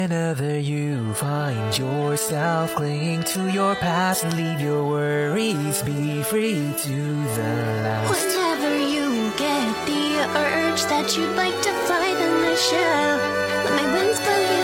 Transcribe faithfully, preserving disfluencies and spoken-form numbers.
Whenever you find yourself clinging to your past and leave your worries, be free to the last. Whenever you get the urge that you'd like to fly, then I shall let my wings blow you